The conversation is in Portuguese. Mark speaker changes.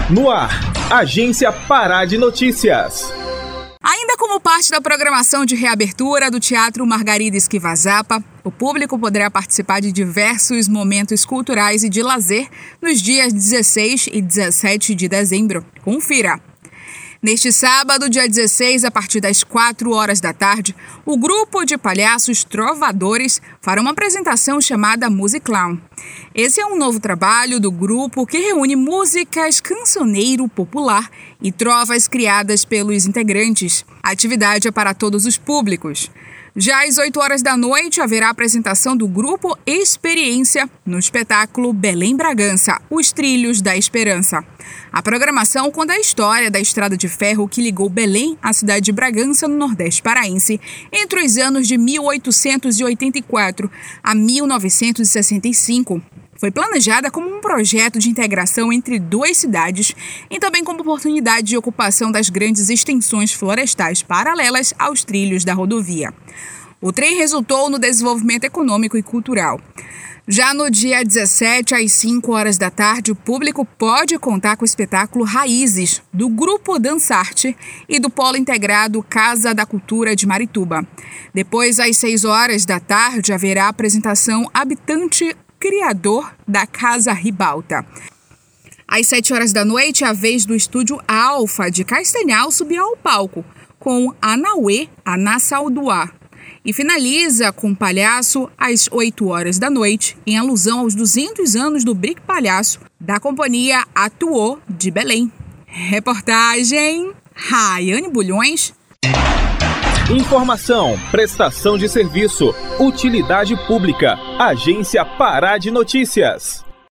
Speaker 1: No ar, Agência Pará de Notícias.
Speaker 2: Ainda como parte da programação de reabertura do Teatro Margarida Esquivazapa, o público poderá participar de diversos momentos culturais e de lazer nos dias 16 e 17 de dezembro. Confira! Neste sábado, dia 16, a partir das 4 horas da tarde, o grupo de palhaços Trovadores fará uma apresentação chamada Musiclown. Esse é um novo trabalho do grupo que reúne músicas cancioneiro popular e trovas criadas pelos integrantes. A atividade é para todos os públicos. Já às 8 horas da noite, haverá a apresentação do grupo Experiência no espetáculo Belém Bragança, Os Trilhos da Esperança. A programação conta a história da estrada de ferro que ligou Belém à cidade de Bragança, no Nordeste paraense, entre os anos de 1884 a 1965. Foi planejada como um projeto de integração entre duas cidades e também como oportunidade de ocupação das grandes extensões florestais paralelas aos trilhos da rodovia. O trem resultou no desenvolvimento econômico e cultural. Já no dia 17, às 5 horas da tarde, o público pode contar com o espetáculo Raízes, do Grupo Dançarte e do Polo Integrado Casa da Cultura de Marituba. Depois, às 6 horas da tarde, haverá a apresentação Habitante Criador da Casa Ribalta. Às 7 horas da noite, a vez do Estúdio Alfa de Castanhal subiu ao palco, com Anauê Anassalduá. E finaliza com Palhaço às 8 horas da noite, em alusão aos 200 anos do Bric Palhaço, da companhia Atuô de Belém. Reportagem Raiane Bulhões.
Speaker 1: Informação, prestação de serviço, utilidade pública, Agência Pará de Notícias.